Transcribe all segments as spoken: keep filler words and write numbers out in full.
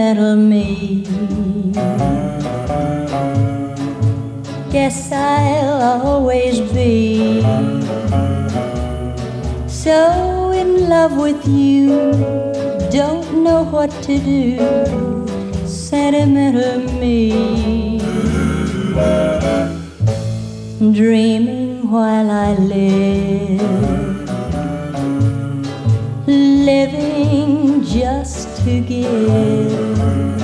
sentimental me. Guess I'll always be so in love with you, don't know what to do, sentimental me. Dreaming while I live, living just to give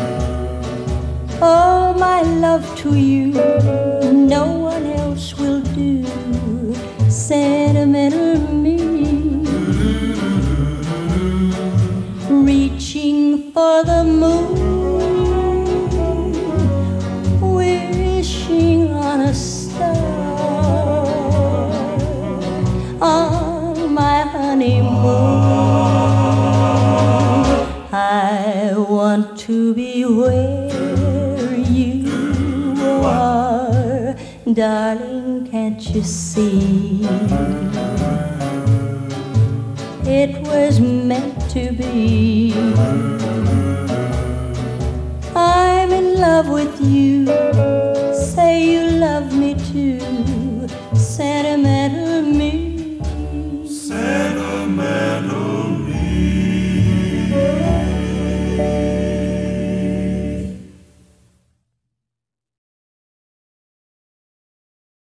all my love to you, no one else will do, sentimental me. Reaching for the moon, wishing on a star, on my honeymoon. I want to be where you are, darling, can't you see? It was meant to be. I'm in love with you.